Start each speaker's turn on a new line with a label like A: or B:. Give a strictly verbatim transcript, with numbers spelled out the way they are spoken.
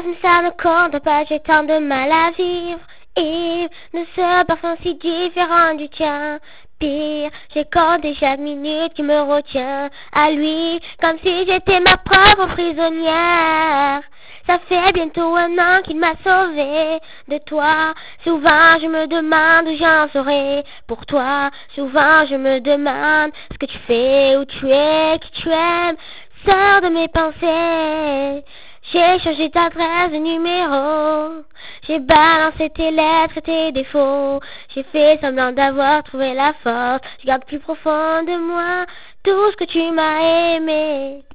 A: mais ça ne compte pas, j'ai tant de mal à vivre. Yves, de ce parfum si différent du tien. Pire, j'ai compté chaque minute qui me retient à lui, comme si j'étais ma propre prisonnière. Ça fait bientôt un an qu'il m'a sauvée de toi. Souvent je me demande où j'en serai pour toi. Souvent je me demande ce que tu fais, où tu es, qui tu aimes. Sors de mes pensées. J'ai changé d'adresse, de numéro. J'ai balancé tes lettres et tes défauts. J'ai fait semblant d'avoir trouvé la force. Je garde plus profond de moi tout ce que tu m'as aimé.